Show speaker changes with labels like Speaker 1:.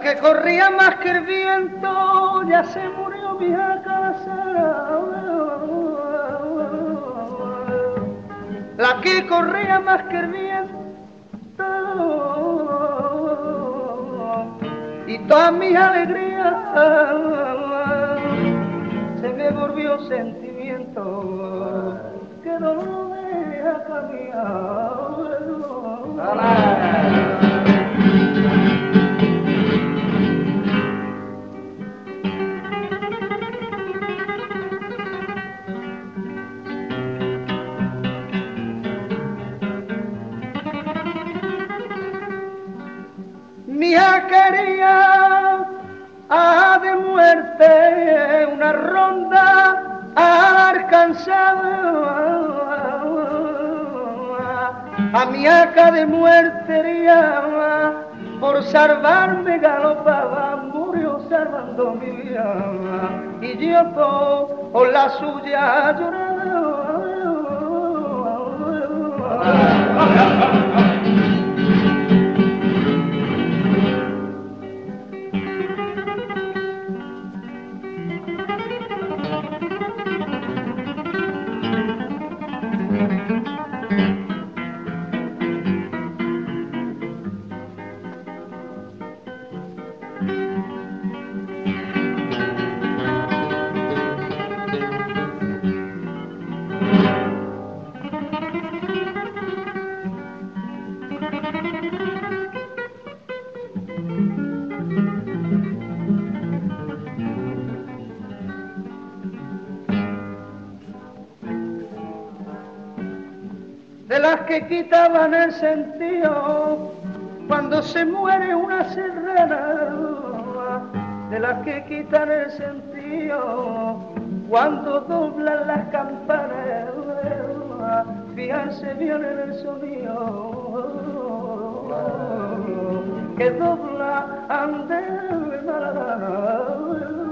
Speaker 1: que corría más que el viento, ya se murió vieja casa. La que corría más que el viento, y todas mis alegrías se me volvió sentimiento que no lo deja cambiar. Mi hija quería de muerte una ronda alcanzada, a mi hija de muerte por salvarme galopaba, murió salvando mi vida y yo por la suya lloraba. De las que quitaban el sentido cuando se muere una serrana, de las que quitan el sentido cuando doblan las campanas, fíjense bien en el sonido que dobla ande la